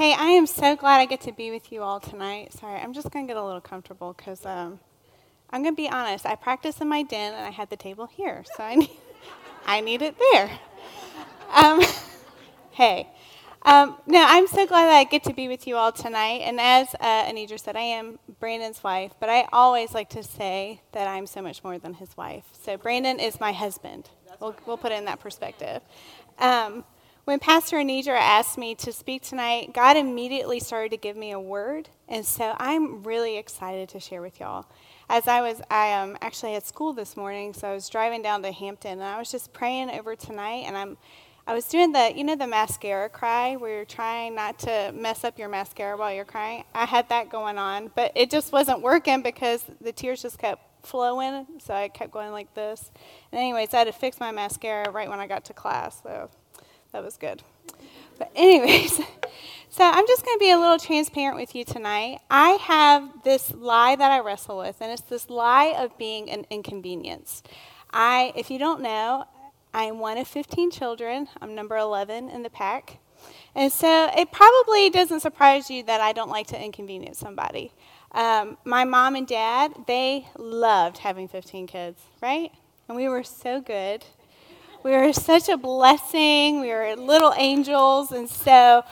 Hey, I am so glad I get to be with you all tonight. Sorry, I'm just going to get a little comfortable because I'm going to be honest. I practiced in my den and I had the table here, so I need it there. Um, hey, no, I'm so glad that I get to be with you all tonight. And as Anidra said, I am Brandon's wife, but I always like to say that I'm so much more than his wife. So Brandon is my husband. We'll put it in that perspective. When Pastor Anidra asked me to speak tonight, God immediately started to give me a word, and so I'm really excited to share with y'all. As I actually at school this morning, so I was driving down to Hampton, and I was just praying over tonight, and I was doing the mascara cry, where you're trying not to mess up your mascara while you're crying. I had that going on, but it just wasn't working because the tears just kept flowing, so I kept going like this. And anyways, I had to fix my mascara right when I got to class, so that was good. But anyways, so I'm just going to be a little transparent with you tonight. I have this lie that I wrestle with, and it's this lie of being an inconvenience. If you don't know, I'm one of 15 children. I'm number 11 in the pack. And so it probably doesn't surprise you that I don't like to inconvenience somebody. My mom and dad, they loved having 15 kids, right? And we were so good. We were such a blessing. We were little angels. And so,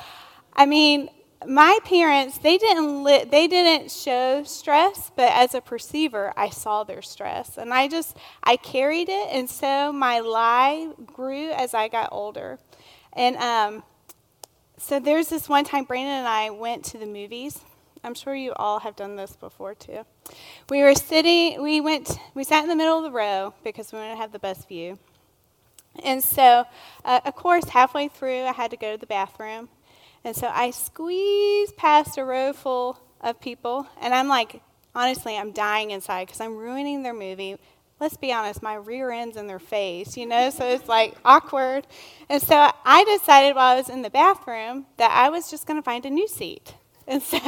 my parents, they didn't show stress, but as a perceiver, I saw their stress. And I carried it. And so my lie grew as I got older. And so there's this one time Brandon and I went to the movies. I'm sure you all have done this before too. We sat in the middle of the row because we wanted to have the best view. And so, of course, halfway through, I had to go to the bathroom. And so I squeezed past a row full of people. And I'm like, honestly, I'm dying inside because I'm ruining their movie. Let's be honest, my rear end's in their face, so it's like awkward. And so I decided while I was in the bathroom that I was just going to find a new seat. And so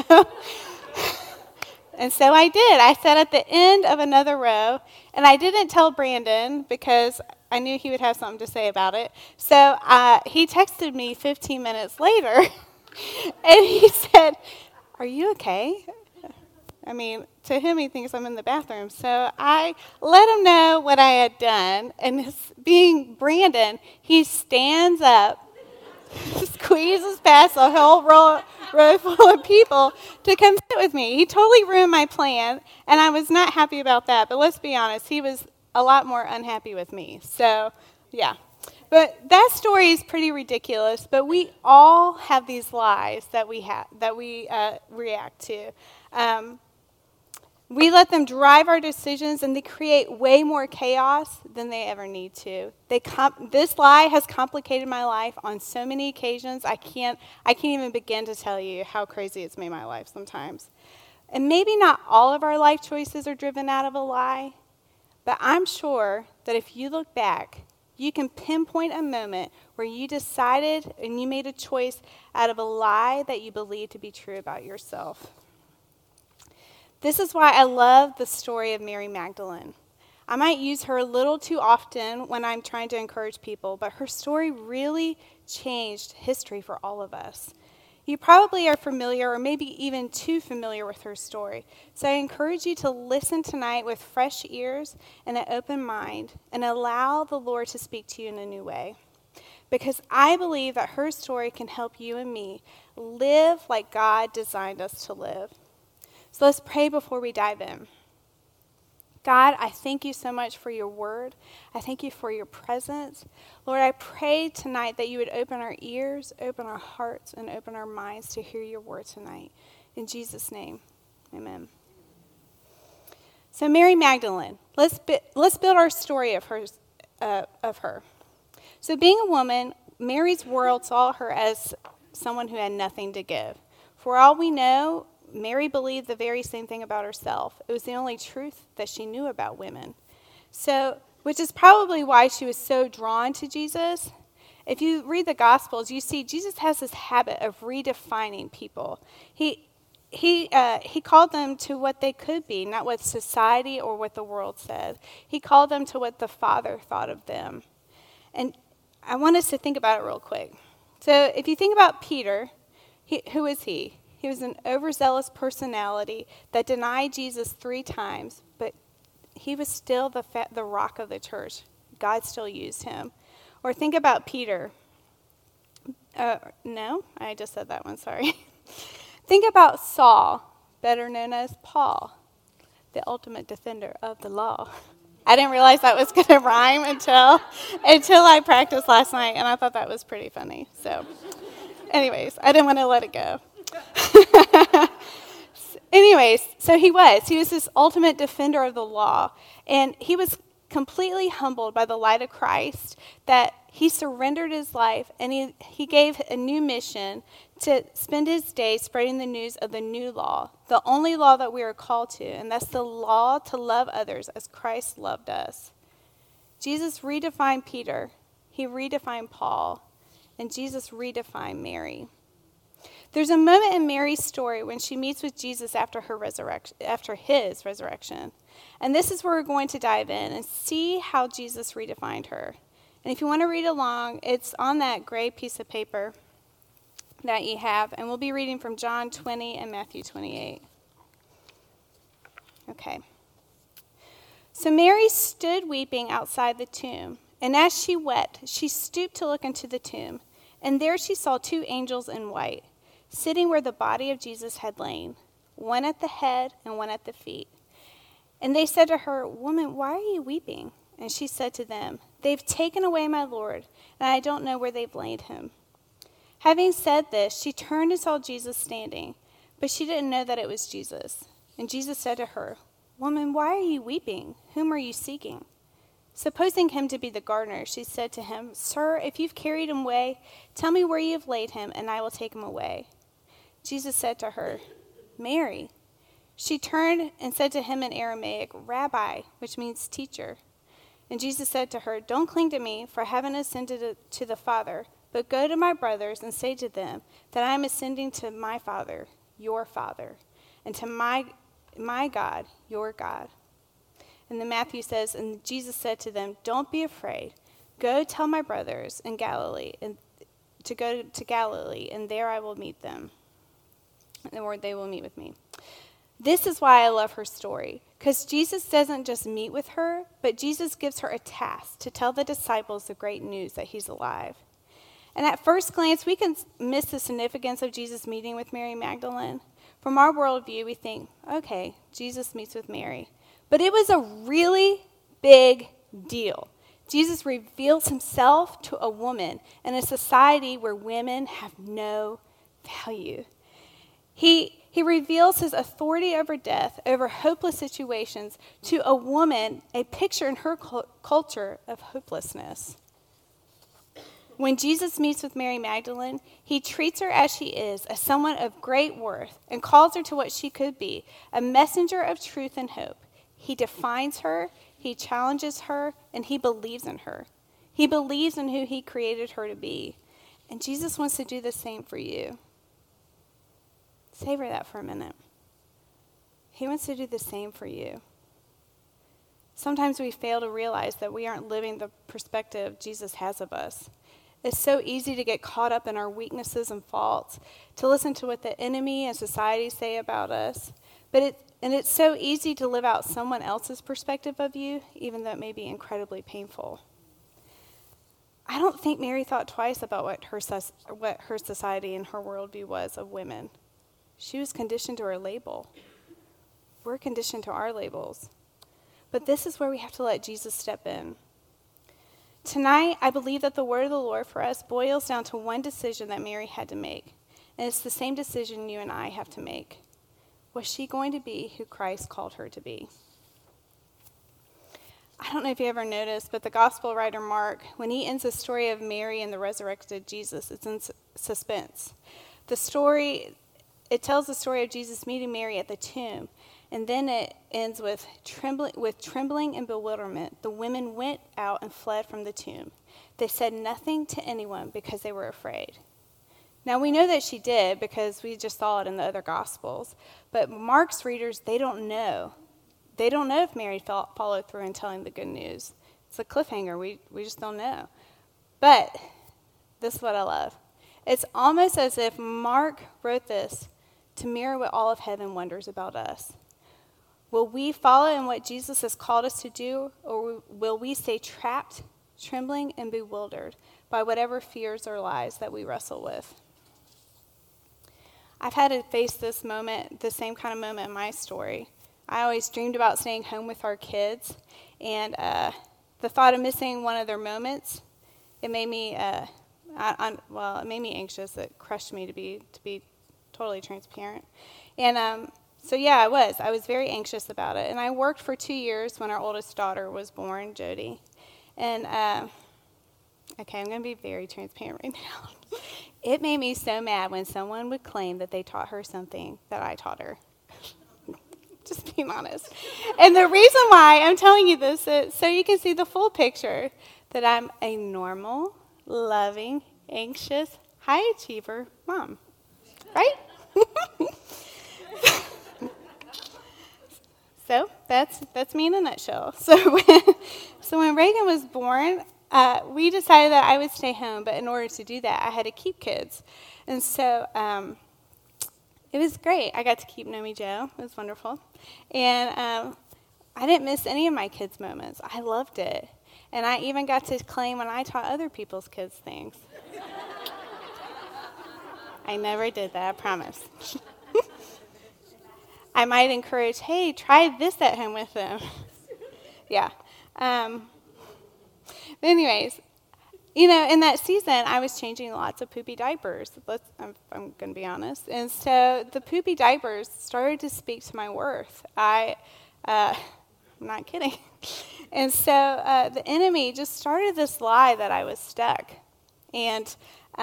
I did. I sat at the end of another row, and I didn't tell Brandon because I knew he would have something to say about it. So he texted me 15 minutes later, and he said, "Are you okay?" To him, he thinks I'm in the bathroom. So I let him know what I had done, and being Brandon, he stands up, squeezes past a whole row full of people to come sit with me. He totally ruined my plan, and I was not happy about that. But let's be honest, he was a lot more unhappy with me. So, yeah. But that story is pretty ridiculous. But we all have these lies that we react to. We let them drive our decisions, and they create way more chaos than they ever need to. This lie has complicated my life on so many occasions. I can't even begin to tell you how crazy it's made my life sometimes. And maybe not all of our life choices are driven out of a lie, but I'm sure that if you look back, you can pinpoint a moment where you decided and you made a choice out of a lie that you believed to be true about yourself. This is why I love the story of Mary Magdalene. I might use her a little too often when I'm trying to encourage people, but her story really changed history for all of us. You probably are familiar or maybe even too familiar with her story. So I encourage you to listen tonight with fresh ears and an open mind and allow the Lord to speak to you in a new way. Because I believe that her story can help you and me live like God designed us to live. So let's pray before we dive in. God, I thank you so much for your word. I thank you for your presence. Lord, I pray tonight that you would open our ears, open our hearts, and open our minds to hear your word tonight. In Jesus' name, amen. So Mary Magdalene, let's build our story of her. So being a woman, Mary's world saw her as someone who had nothing to give. For all we know, Mary believed the very same thing about herself. It was the only truth that she knew about women. So, which is probably why she was so drawn to Jesus. If you read the Gospels, you see Jesus has this habit of redefining people. He called them to what they could be, not what society or what the world said. He called them to what the Father thought of them. And I want us to think about it real quick. So if you think about Peter, Who is he? He was an overzealous personality that denied Jesus 3 times, but he was still the rock of the church. God still used him. Or think about Peter. No, I just said that one, sorry. Think about Saul, better known as Paul, the ultimate defender of the law. I didn't realize that was going to rhyme until I practiced last night, and I thought that was pretty funny. So, anyways, I didn't want to let it go. Anyways, so he was this ultimate defender of the law, and he was completely humbled by the light of Christ, that he surrendered his life, and he gave a new mission to spend his days spreading the news of the new law, the only law that we are called to, and that's the law to love others as Christ loved us. Jesus redefined Peter, he redefined Paul, and Jesus redefined Mary. There's a moment in Mary's story when she meets with Jesus after his resurrection. And this is where we're going to dive in and see how Jesus redefined her. And if you want to read along, it's on that gray piece of paper that you have. And we'll be reading from John 20 and Matthew 28. Okay. So Mary stood weeping outside the tomb. And as she wept, she stooped to look into the tomb. And there she saw 2 angels in white, sitting where the body of Jesus had lain, one at the head and one at the feet. And they said to her, "Woman, why are you weeping?" And she said to them, "They've taken away my Lord, and I don't know where they've laid him." Having said this, she turned and saw Jesus standing, but she didn't know that it was Jesus. And Jesus said to her, "Woman, why are you weeping? Whom are you seeking?" Supposing him to be the gardener, she said to him, "Sir, if you've carried him away, tell me where you have laid him, and I will take him away." Jesus said to her, "Mary." She turned and said to him in Aramaic, "Rabbi," which means teacher. And Jesus said to her, "Don't cling to me, for I haven't ascended to the Father, but go to my brothers and say to them that I am ascending to my Father, your Father, and to my God, your God." And then Matthew says, and Jesus said to them, "Don't be afraid. Go tell my brothers in Galilee and to go to Galilee, and there I will meet them. Or they will meet with me." This is why I love her story, because Jesus doesn't just meet with her, but Jesus gives her a task to tell the disciples the great news that he's alive. And at first glance, we can miss the significance of Jesus meeting with Mary Magdalene. From our worldview, we think, okay, Jesus meets with Mary. But it was a really big deal. Jesus reveals himself to a woman in a society where women have no value. He reveals his authority over death, over hopeless situations, to a woman, a picture in her culture of hopelessness. When Jesus meets with Mary Magdalene, he treats her as she is, as someone of great worth, and calls her to what she could be, a messenger of truth and hope. He defines her, he challenges her, and he believes in her. He believes in who he created her to be. And Jesus wants to do the same for you. Savor that for a minute. He wants to do the same for you. Sometimes we fail to realize that we aren't living the perspective Jesus has of us. It's so easy to get caught up in our weaknesses and faults, to listen to what the enemy and society say about us. And it's so easy to live out someone else's perspective of you, even though it may be incredibly painful. I don't think Mary thought twice about what her society and her worldview was of women. She was conditioned to her label. We're conditioned to our labels. But this is where we have to let Jesus step in. Tonight, I believe that the word of the Lord for us boils down to one decision that Mary had to make. And it's the same decision you and I have to make. Was she going to be who Christ called her to be? I don't know if you ever noticed, but the gospel writer Mark, when he ends the story of Mary and the resurrected Jesus, it's in suspense. It tells the story of Jesus meeting Mary at the tomb, and then it ends with trembling and bewilderment. The women went out and fled from the tomb. They said nothing to anyone because they were afraid. Now, we know that she did because we just saw it in the other Gospels. But Mark's readers, they don't know. They don't know if Mary followed through in telling the good news. It's a cliffhanger. We just don't know. But this is what I love. It's almost as if Mark wrote this to mirror what all of heaven wonders about us. Will we follow in what Jesus has called us to do, or will we stay trapped, trembling, and bewildered by whatever fears or lies that we wrestle with? I've had to face this moment, the same kind of moment in my story. I always dreamed about staying home with our kids, and the thought of missing one of their moments, it made me, it made me anxious. It crushed me to be totally transparent. And so yeah, I was very anxious about it. And I worked for 2 years when our oldest daughter was born, Jody. And okay, I'm going to be very transparent right now. It made me so mad when someone would claim that they taught her something that I taught her. Just being honest. And the reason why I'm telling you this is so you can see the full picture, that I'm a normal, loving, anxious, high achiever mom. Right? So that's me in a nutshell. So when Reagan was born, we decided that I would stay home, but in order to do that, I had to keep kids. And so it was great. I got to keep Nomi Joe. It was wonderful. And I didn't miss any of my kids' moments. I loved it. And I even got to claim when I taught other people's kids things. I never did that, I promise. I might encourage, hey, try this at home with them. Yeah. But anyways, you know, in that season, I was changing lots of poopy diapers. I'm going to be honest. And so the poopy diapers started to speak to my worth. I'm not kidding. And so the enemy just started this lie that I was stuck. And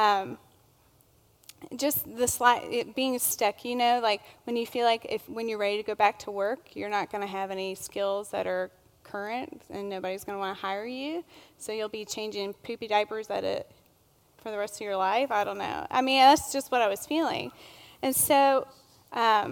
just this lie, being stuck, you know, like when you feel like when you're ready to go back to work, you're not going to have any skills that are current and nobody's going to want to hire you. So you'll be changing poopy diapers for the rest of your life. I don't know. I mean, that's just what I was feeling. And so I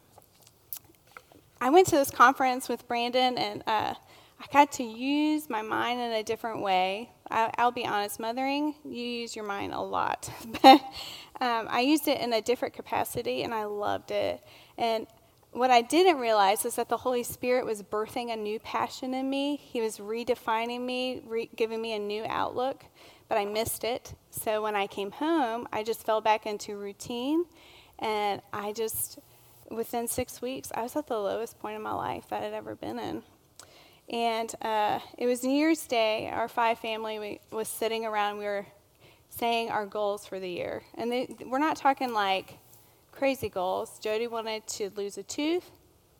went to this conference with Brandon, and I got to use my mind in a different way. I'll be honest, mothering, you use your mind a lot. But I used it in a different capacity, and I loved it. And what I didn't realize is that the Holy Spirit was birthing a new passion in me. He was redefining me, giving me a new outlook, but I missed it. So when I came home, I just fell back into routine, and within 6 weeks, I was at the lowest point in my life that I'd ever been in. And it was New Year's Day. Our 5 family was sitting around. We were saying our goals for the year. And we're not talking like crazy goals. Jody wanted to lose a tooth.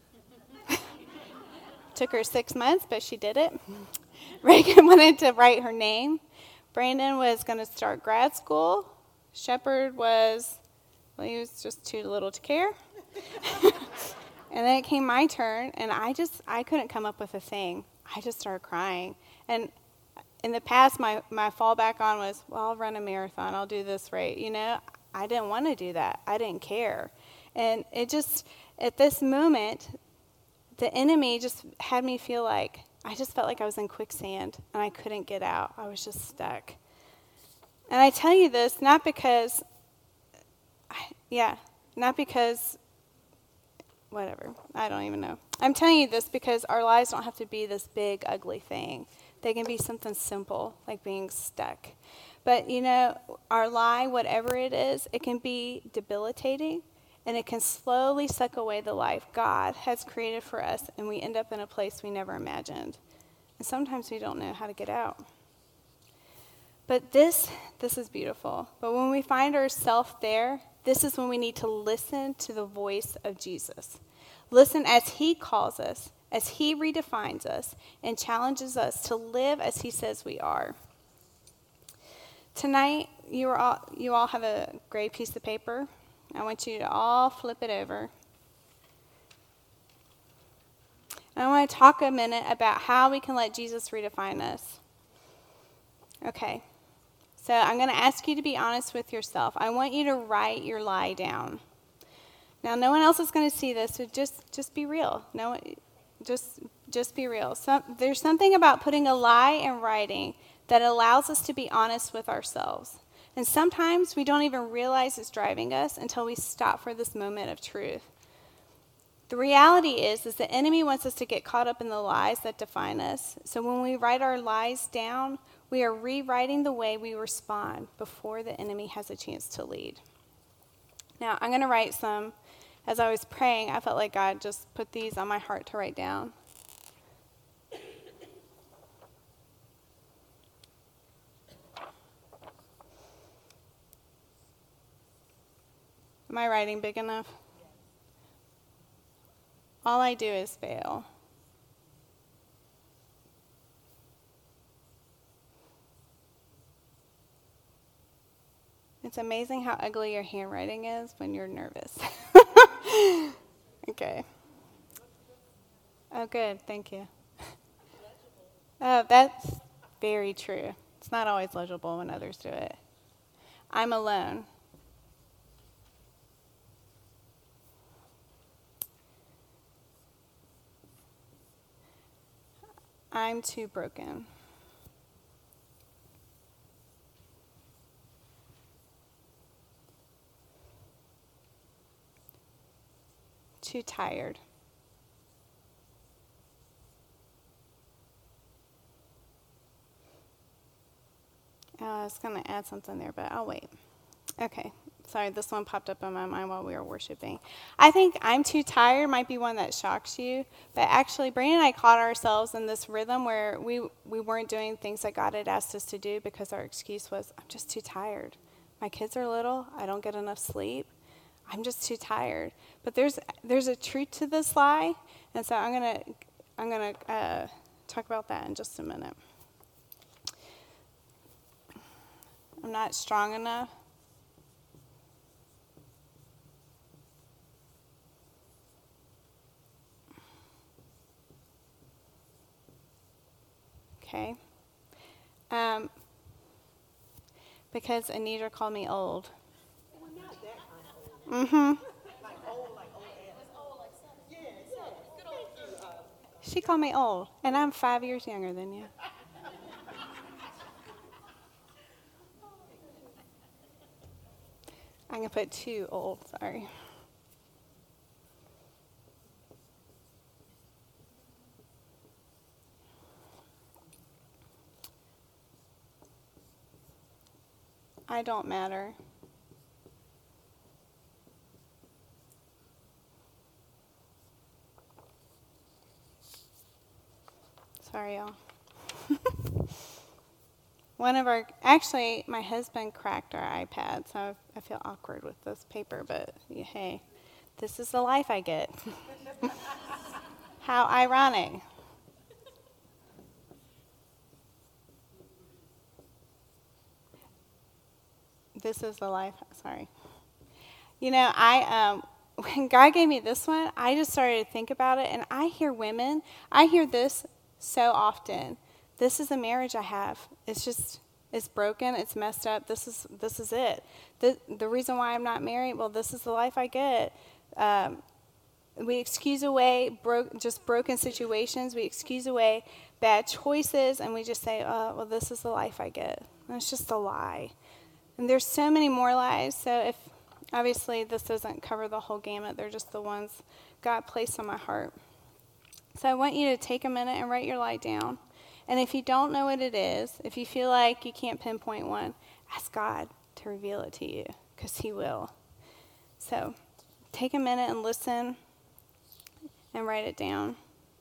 Took her 6 months, but she did it. Reagan wanted to write her name. Brandon was going to start grad school. Shepard he was just too little to care. And then it came my turn, and I couldn't come up with a thing. I just started crying. And in the past, my fallback on was, well, I'll run a marathon. I'll do this right. You know, I didn't want to do that. I didn't care. And it just, at this moment, the enemy just had me feel like, I just felt like I was in quicksand, and I couldn't get out. I was just stuck. And I tell you this, not because, whatever, I don't even know. I'm telling you this because our lives don't have to be this big, ugly thing. They can be something simple, like being stuck. But, you know, our lie, whatever it is, it can be debilitating, and it can slowly suck away the life God has created for us, and we end up in a place we never imagined. And sometimes we don't know how to get out. But this is beautiful. But when we find ourselves there, this is when we need to listen to the voice of Jesus. Listen as he calls us, as he redefines us, and challenges us to live as he says we are. Tonight, you all have a gray piece of paper. I want you to all flip it over. And I want to talk a minute about how we can let Jesus redefine us. Okay. So I'm going to ask you to be honest with yourself. I want you to write your lie down. Now, no one else is going to see this, so just be real. Just be real. There's something about putting a lie in writing that allows us to be honest with ourselves. And sometimes we don't even realize it's driving us until we stop for this moment of truth. The reality is the enemy wants us to get caught up in the lies that define us. So when we write our lies down, we are rewriting the way we respond before the enemy has a chance to lead. Now, I'm going to write some. As I was praying, I felt like God just put these on my heart to write down. Am I writing big enough? All I do is fail. It's amazing how ugly your handwriting is when you're nervous. Okay. Oh, good. Thank you. Oh, that's very true. It's not always legible when others do it. I'm alone. I'm too broken. Too tired. I was going to add something there, but I'll wait. Okay. Sorry, this one popped up in my mind while we were worshiping. I think I'm too tired might be one that shocks you, but actually, Brandon and I caught ourselves in this rhythm where we weren't doing things that God had asked us to do because our excuse was, I'm just too tired. My kids are little. I don't get enough sleep. I'm just too tired. But there's a truth to this lie, and so I'm gonna talk about that in just a minute. I'm not strong enough. Okay. Because Anita called me old. Mm-hmm. She called me old, and I'm 5 years younger than you. I'm going to put too old, sorry. I don't matter. Sorry, y'all. Actually, my husband cracked our iPad, so I feel awkward with this paper, but hey, this is the life I get. How ironic. This is the life, sorry. You know, when God gave me this one, I just started to think about it, and I hear this so often. This is the marriage I have. It's broken, it's messed up. This is it. The reason why I'm not married, well, this is the life I get. We excuse away just broken situations. We excuse away bad choices, and we just say, oh, well, this is the life I get. And it's just a lie. And there's so many more lies. So obviously this doesn't cover the whole gamut. They're just the ones God placed on my heart. So I want you to take a minute and write your lie down. And if you don't know what it is, if you feel like you can't pinpoint one, ask God to reveal it to you, because he will. So take a minute and listen and write it down.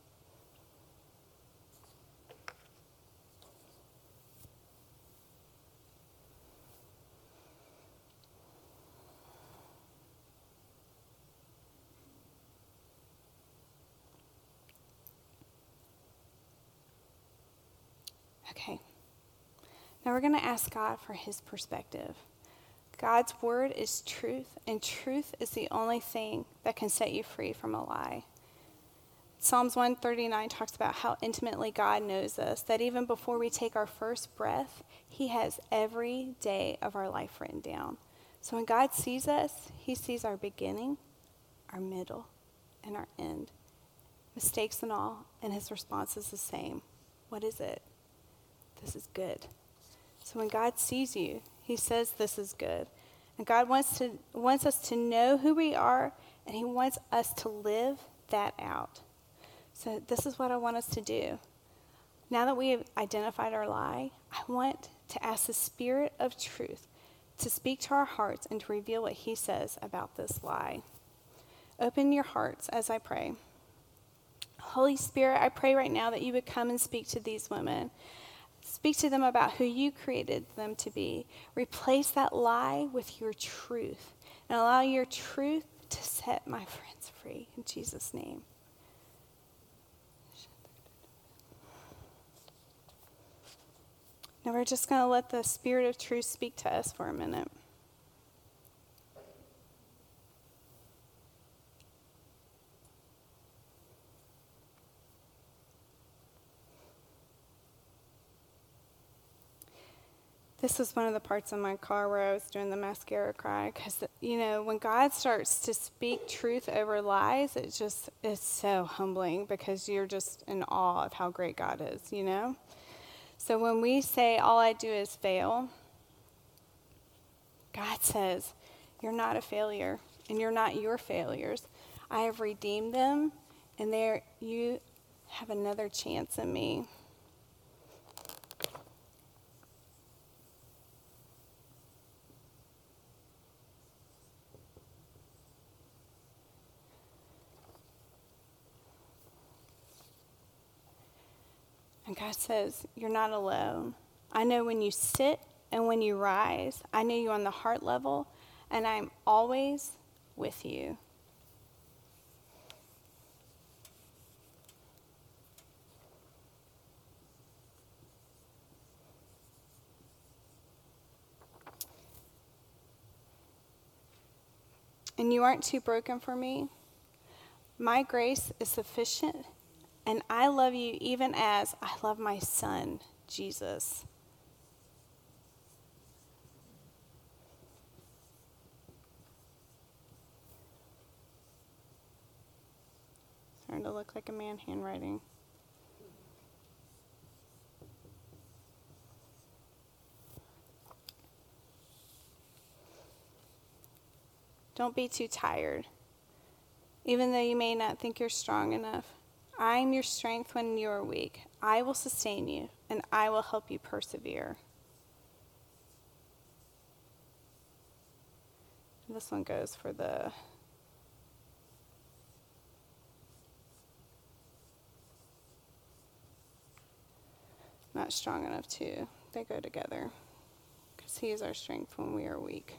Okay. Now we're going to ask God for his perspective. God's word is truth, and truth is the only thing that can set you free from a lie. Psalms 139 talks about how intimately God knows us, that even before we take our first breath, he has every day of our life written down. So when God sees us, he sees our beginning, our middle, and our end. Mistakes and all, and his response is the same. What is it? This is good. So when God sees you, He says this is good. And God wants us to know who we are, and he wants us to live that out. So this is what I want us to do. Now that we have identified our lie, I want to ask the Spirit of truth to speak to our hearts and to reveal what he says about this lie. Open your hearts as I pray. Holy Spirit, I pray right now that you would come and speak to these women. Speak to them about who you created them to be. Replace that lie with your truth, and allow your truth to set my friends free. In Jesus' name. Now we're just going to let the Spirit of truth speak to us for a minute. This was one of the parts of my car where I was doing the mascara cry, because, when God starts to speak truth over lies, it just is so humbling, because you're just in awe of how great God is, So when we say all I do is fail, God says, you're not a failure, and you're not your failures. I have redeemed them, and you have another chance in me. And God says, you're not alone. I know when you sit and when you rise. I know you on the heart level, and I'm always with you. And you aren't too broken for me. My grace is sufficient, and I love you even as I love my son, Jesus. Starting to look like a man handwriting. Don't be too tired, even though you may not think you're strong enough. I am your strength when you are weak. I will sustain you, and I will help you persevere. And this one goes for the not strong enough too. They go together, because he is our strength when we are weak.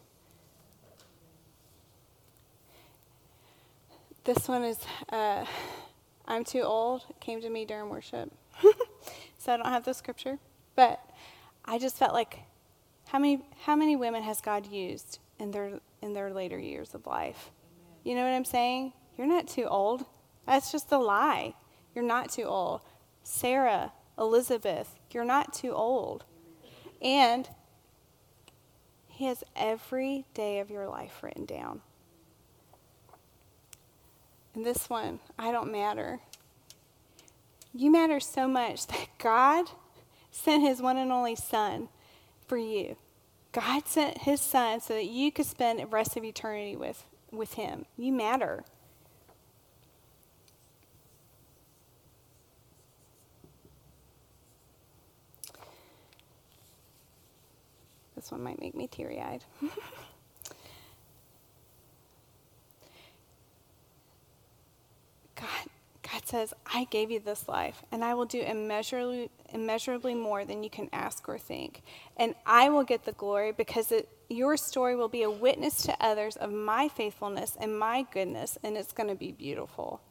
This one is, I'm too old. It came to me during worship. So I don't have the scripture. But I just felt like, how many women has God used in their later years of life? Amen. You know what I'm saying? You're not too old. That's just a lie. You're not too old. Sarah, Elizabeth, you're not too old. And he has every day of your life written down. And this one, I don't matter. You matter so much that God sent his one and only son for you. God sent his son so that you could spend the rest of eternity with him. You matter. This one might make me teary-eyed. God says, I gave you this life, and I will do immeasurably more than you can ask or think. And I will get the glory, because your story will be a witness to others of my faithfulness and my goodness, and it's going to be beautiful.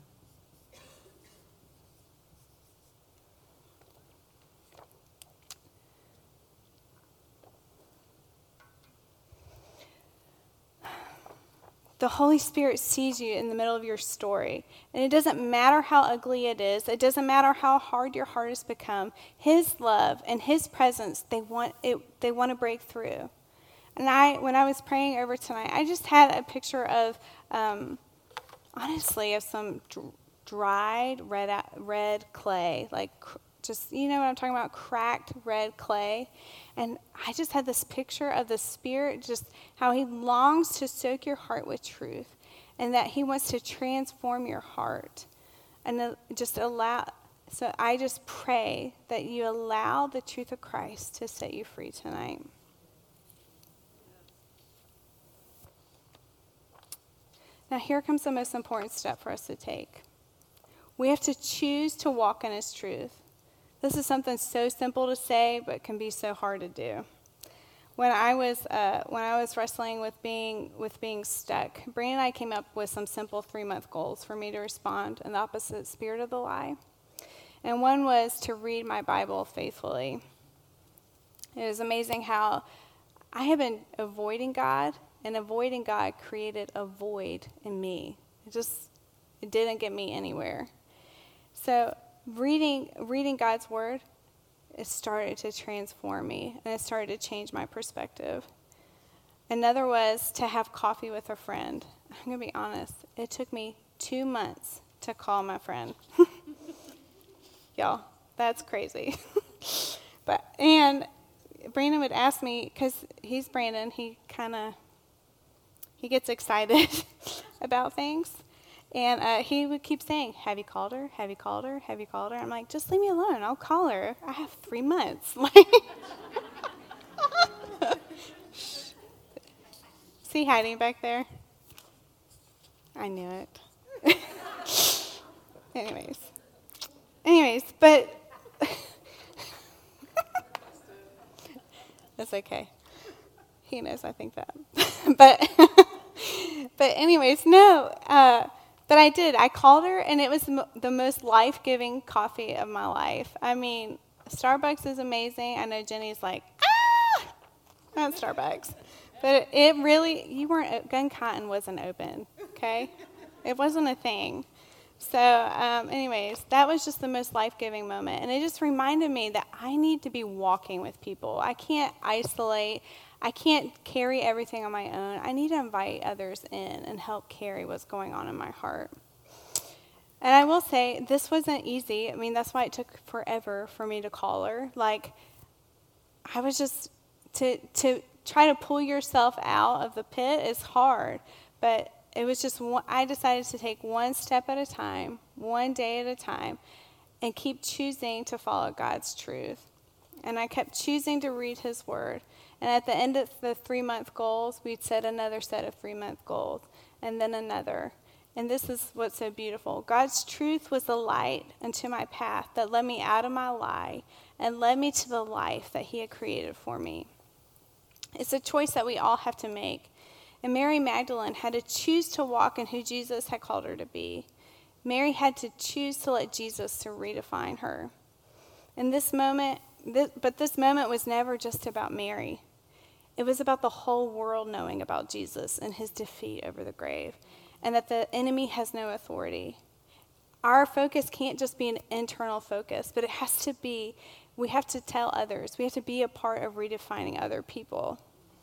The Holy Spirit sees you in the middle of your story. And it doesn't matter how ugly it is. It doesn't matter how hard your heart has become. His love and his presence, they want to break through. And when I was praying over tonight, I just had a picture of, honestly, of some dried red clay, like just, you know what I'm talking about, cracked red clay. And I just had this picture of the Spirit, just how he longs to soak your heart with truth, and that he wants to transform your heart. And so I just pray that you allow the truth of Christ to set you free tonight. Now here comes the most important step for us to take. We have to choose to walk in his truth. This is something so simple to say, but can be so hard to do. When I was wrestling with being stuck, Brandon and I came up with some simple 3-month goals for me to respond in the opposite spirit of the lie. And one was to read my Bible faithfully. It was amazing how I have been avoiding God, and avoiding God created a void in me. It didn't get me anywhere. So reading God's word, it started to transform me, and it started to change my perspective. Another was to have coffee with a friend. I'm going to be honest. It took me 2 months to call my friend. Y'all, that's crazy. And Brandon would ask me, because he's Brandon, he gets excited about things. And he would keep saying, have you called her? Have you called her? Have you called her? I'm like, just leave me alone. I'll call her. I have 3 months. See hiding back there? I knew it. Anyways, but that's okay. He knows I think that. But anyways, no. But I did. I called her, and it was the most life-giving coffee of my life. I mean, Starbucks is amazing. I know Jenny's like, not Starbucks. But it really, Gun Cotton wasn't open, okay? It wasn't a thing. So anyways, that was just the most life-giving moment. And it just reminded me that I need to be walking with people. I can't isolate. I can't carry everything on my own. I need to invite others in and help carry what's going on in my heart. And I will say, this wasn't easy. I mean, that's why it took forever for me to call her. I was just, to try to pull yourself out of the pit is hard. But it was just, I decided to take one step at a time, one day at a time, and keep choosing to follow God's truth. And I kept choosing to read his word. And at the end of the 3-month goals, we'd set another set of 3-month goals, and then another. And this is what's so beautiful. God's truth was the light unto my path that led me out of my lie and led me to the life that he had created for me. It's a choice that we all have to make. And Mary Magdalene had to choose to walk in who Jesus had called her to be. Mary had to choose to let Jesus to redefine her. And this moment was never just about Mary. It was about the whole world knowing about Jesus and his defeat over the grave, and that the enemy has no authority. Our focus can't just be an internal focus, but it has to be, we have to tell others. We have to be a part of redefining other people.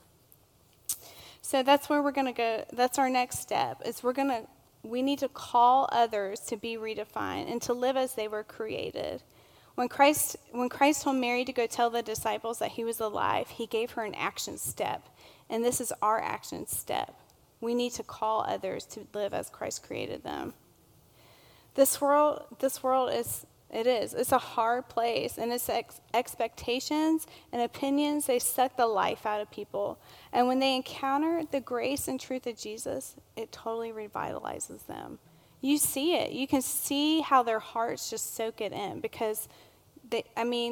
So that's where we're going to go. That's our next step, is we need to call others to be redefined and to live as they were created. When Christ told Mary to go tell the disciples that he was alive, he gave her an action step. And this is our action step. We need to call others to live as Christ created them. This world it's a hard place, and its expectations and opinions, they suck the life out of people. And when they encounter the grace and truth of Jesus, it totally revitalizes them. You see it. You can see how their hearts just soak it in, because we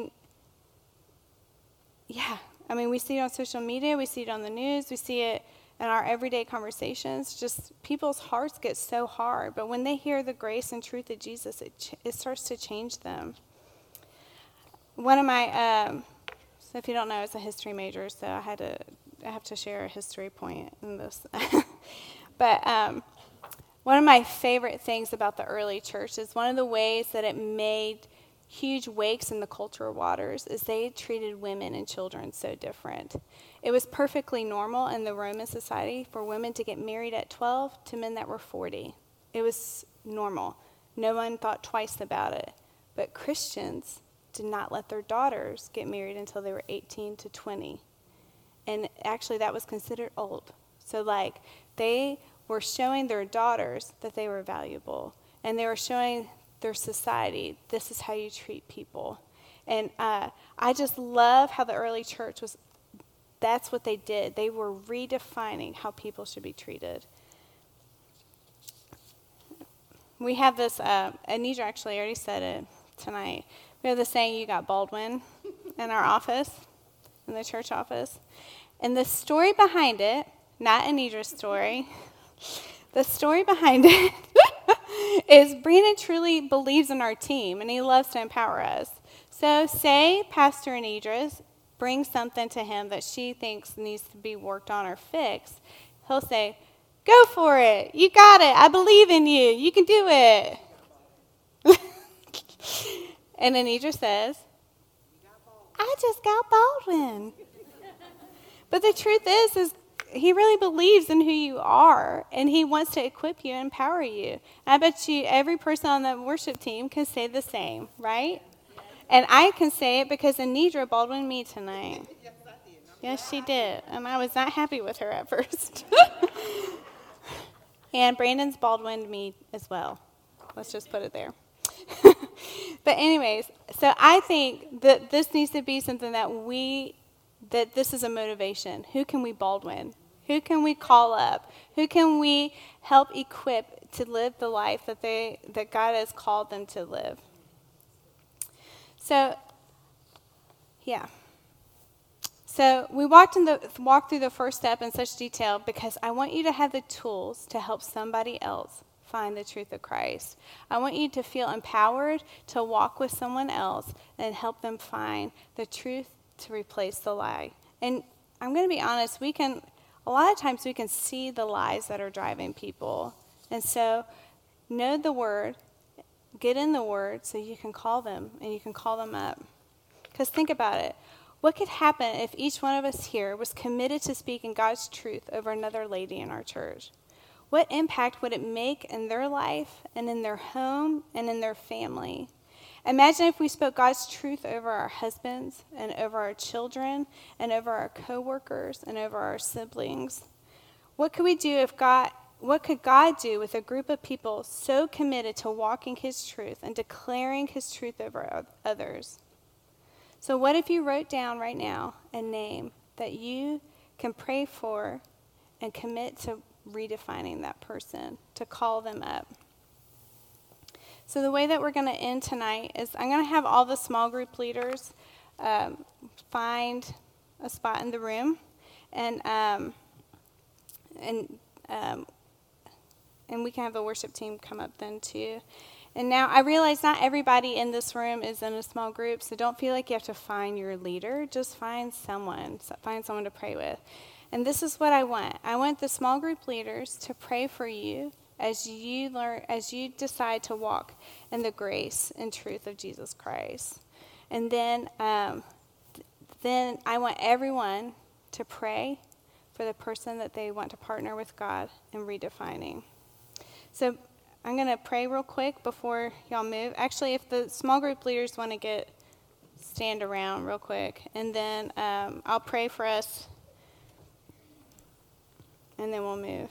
see it on social media, we see it on the news, we see it in our everyday conversations. Just people's hearts get so hard, but when they hear the grace and truth of Jesus, it starts to change them. One of my, so if you don't know, I was a history major, so I have to share a history point in this. But one of my favorite things about the early church is one of the ways that it made huge wakes in the cultural waters is they treated women and children so different. It was perfectly normal in the Roman society for women to get married at 12 to men that were 40. It was normal. No one thought twice about it. But Christians, did not let their daughters get married until they were 18 to 20. And actually, that was considered old. So, like, they were showing their daughters that they were valuable. And they were showing their society, this is how you treat people. And I just love how the early church was, that's what they did. They were redefining how people should be treated. We have this, Anitra actually already said it tonight. We have the saying, you got Baldwin, in our office, in the church office. And the story behind it, not Anitra's story, the story behind it is Brandon truly believes in our team, and he loves to empower us. So say Pastor Anitra brings something to him that she thinks needs to be worked on or fixed. He'll say, go for it. You got it. I believe in you. You can do it. And Anitra says, I just got Baldwin. But the truth is he really believes in who you are, and he wants to equip you and empower you. I bet you every person on the worship team can say the same, right? And I can say it because Anitra Baldwin me tonight. Yes, she did. And I was not happy with her at first. And Brandon's Baldwined me as well. Let's just put it there. But anyways, so I think that this needs to be something that this is a motivation. Who can we Baldwin? Who can we call up? Who can we help equip to live the life that God has called them to live? So, yeah. So we walked through the first step in such detail because I want you to have the tools to help somebody else find the truth of Christ. I want you to feel empowered to walk with someone else and help them find the truth to replace the lie. And I'm going to be honest, a lot of times we can see the lies that are driving people. And so know the word, get in the word so you can call them and you can call them up. Because think about it. What could happen if each one of us here was committed to speaking God's truth over another lady in our church? What impact would it make in their life and in their home and in their family? Imagine if we spoke God's truth over our husbands and over our children and over our coworkers and over our siblings. What could God do with a group of people so committed to walking his truth and declaring his truth over others? So what if you wrote down right now a name that you can pray for and commit to redefining that person, to call them up? So the way that we're going to end tonight is I'm going to have all the small group leaders find a spot in the room, and we can have the worship team come up then too. And now I realize not everybody in this room is in a small group, so don't feel like you have to find your leader. Just find someone to pray with. And this is what I want. I want the small group leaders to pray for you as you decide to walk in the grace and truth of Jesus Christ. And then I want everyone to pray for the person that they want to partner with God in redefining. So I'm going to pray real quick before y'all move. Actually, if the small group leaders want to stand around real quick, and then I'll pray for us, and then we'll move.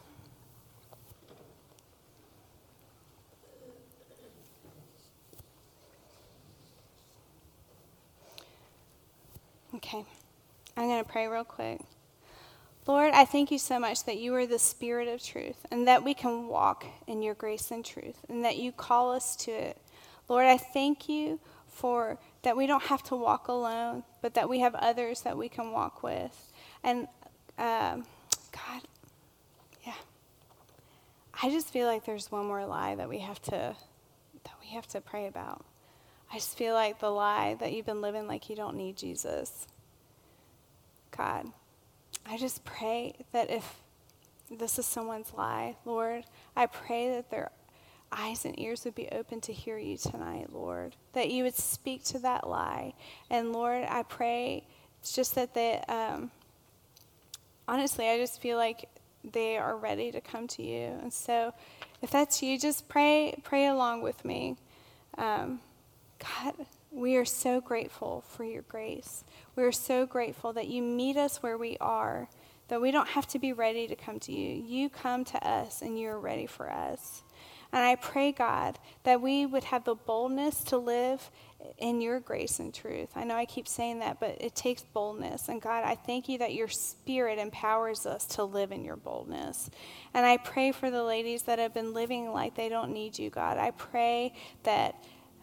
Okay, I'm going to pray real quick. Lord, I thank you so much that you are the Spirit of truth and that we can walk in your grace and truth and that you call us to it. Lord, I thank you for that we don't have to walk alone, but that we have others that we can walk with. And God, yeah, I just feel like there's one more lie that we have to pray about. I just feel like the lie that you've been living like you don't need Jesus. God, I just pray that if this is someone's lie, Lord, I pray that their eyes and ears would be open to hear you tonight, Lord, that you would speak to that lie. And Lord, I pray it's just that honestly, I just feel like they are ready to come to you. And so if that's you, just pray along with me. God, We are so grateful for your grace. We are so grateful that you meet us where we are, that we don't have to be ready to come to you. You come to us and you are ready for us. And I pray, God, that we would have the boldness to live in your grace and truth. I know I keep saying that, but it takes boldness. And God, I thank you that your Spirit empowers us to live in your boldness. And I pray for the ladies that have been living like they don't need you, God. I pray that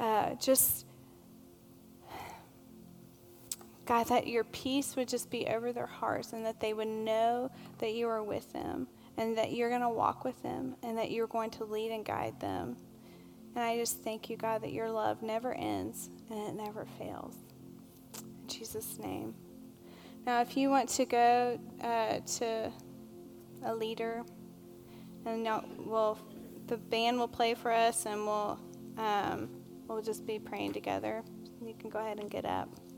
God, that your peace would just be over their hearts and that they would know that you are with them and that you're going to walk with them and that you're going to lead and guide them. And I just thank you, God, that your love never ends and it never fails. In Jesus' name. Now, if you want to go to a leader, and the band will play for us and we'll just be praying together. You can go ahead and get up.